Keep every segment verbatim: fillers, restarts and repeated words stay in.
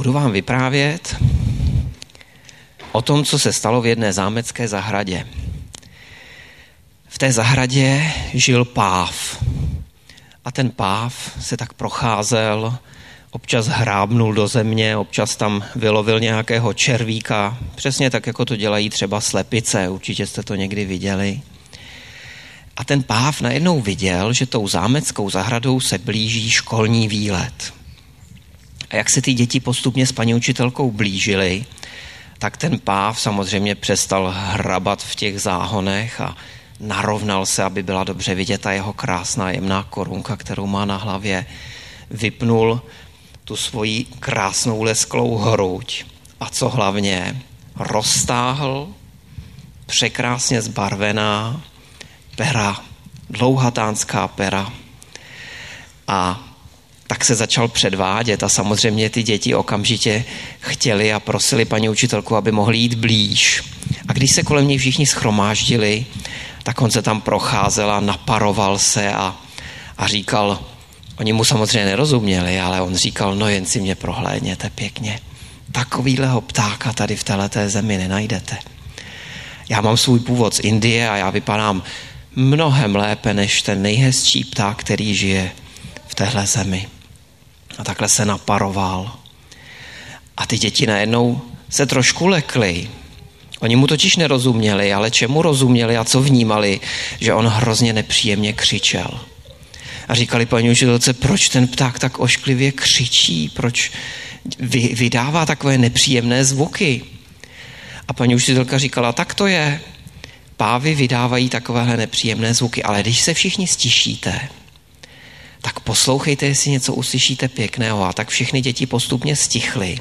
budu vám vyprávět o tom, co se stalo v jedné zámecké zahradě. V té zahradě žil páv. A ten páv se tak procházel, občas hrábnul do země, občas tam vylovil nějakého červíka, přesně tak, jako to dělají třeba slepice, určitě jste to někdy viděli. A ten páv najednou viděl, že tou zámeckou zahradou se blíží školní výlet. A jak se ty děti postupně s paní učitelkou blížily, tak ten páv samozřejmě přestal hrabat v těch záhonech a narovnal se, aby byla dobře vidět ta jeho krásná jemná korunka, kterou má na hlavě. Vypnul tu svoji krásnou lesklou hruď a co hlavně roztáhl překrásně zbarvená pera, dlouhatánská pera. A tak se začal předvádět a samozřejmě ty děti okamžitě chtěli a prosili paní učitelku, aby mohli jít blíž. A když se kolem něj všichni shromáždili, tak on se tam procházel a naparoval se a, a říkal, oni mu samozřejmě nerozuměli, ale on říkal, no jen si mě prohlédněte pěkně. Takovýhleho ptáka tady v téhleté zemi nenajdete. Já mám svůj původ z Indie a já vypadám mnohem lépe než ten nejhezčí pták, který žije v téhle zemi. A takhle se naparoval. A ty děti najednou se trošku lekly. Oni mu totiž nerozuměli, ale čemu rozuměli a co vnímali, že on hrozně nepříjemně křičel. A říkali paní učitelce, proč ten pták tak ošklivě křičí, proč vydává takové nepříjemné zvuky. A paní učitelka říkala, tak to je. Pávy vydávají takovéhle nepříjemné zvuky, ale když se všichni stišíte, tak poslouchejte, jestli něco uslyšíte pěkného. A tak všechny děti postupně stichly.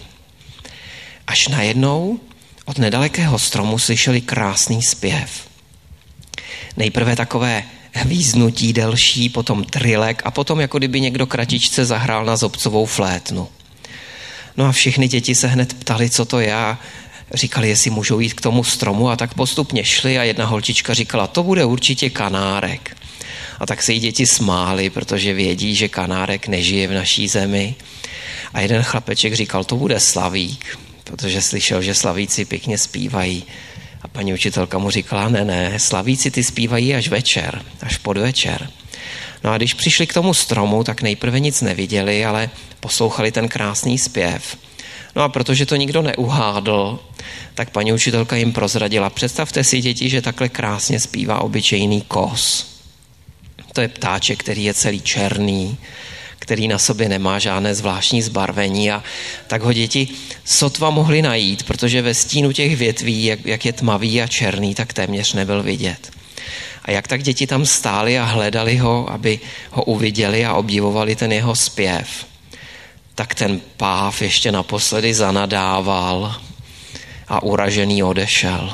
Až najednou od nedalekého stromu slyšeli krásný zpěv. Nejprve takové hvíznutí delší, potom trilek a potom jako kdyby někdo kratičce zahrál na zobcovou flétnu. No a všechny děti se hned ptali, co to je, a říkali, jestli můžou jít k tomu stromu, a tak postupně šli a jedna holčička říkala, to bude určitě kanárek. A tak se jí děti smály, protože vědí, že kanárek nežije v naší zemi. A jeden chlapeček říkal, to bude slavík, protože slyšel, že slavíci pěkně zpívají. A paní učitelka mu říkala, ne, ne, slavíci ty zpívají až večer, až podvečer. No a když přišli k tomu stromu, tak nejprve nic neviděli, ale poslouchali ten krásný zpěv. No a protože to nikdo neuhádl, tak paní učitelka jim prozradila, představte si, děti, že takhle krásně zpívá obyčejný kos. To je ptáček, který je celý černý, který na sobě nemá žádné zvláštní zbarvení, a tak ho děti sotva mohli najít, protože ve stínu těch větví, jak, jak je tmavý a černý, tak téměř nebyl vidět. A jak tak děti tam stály a hledali ho, aby ho uviděli a obdivovali ten jeho zpěv, tak ten páv ještě naposledy zanadával a uražený odešel.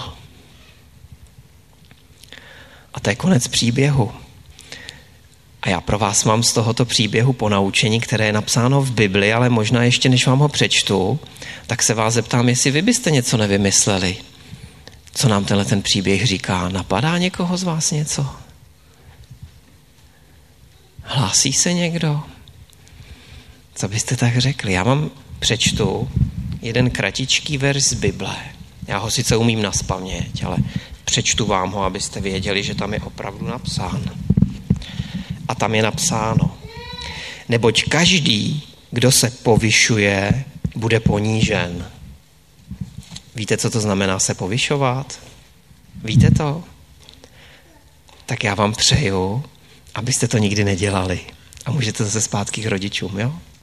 A to je konec příběhu. A já pro vás mám z tohoto příběhu ponaučení, které je napsáno v Bibli, ale možná ještě než vám ho přečtu, tak se vás zeptám, jestli vy byste něco nevymysleli. Co nám tenhle ten příběh říká? Napadá někoho z vás něco? Hlásí se někdo? Co byste tak řekli? Já vám přečtu jeden kratičký verš z Bible. Já ho sice umím nazpaměť, ale přečtu vám ho, abyste věděli, že tam je opravdu napsán. A tam je napsáno, neboť každý, kdo se povyšuje, bude ponížen. Víte, co to znamená se povyšovat? Víte to? Tak já vám přeju, abyste to nikdy nedělali. A můžete zase zpátky k rodičům, jo?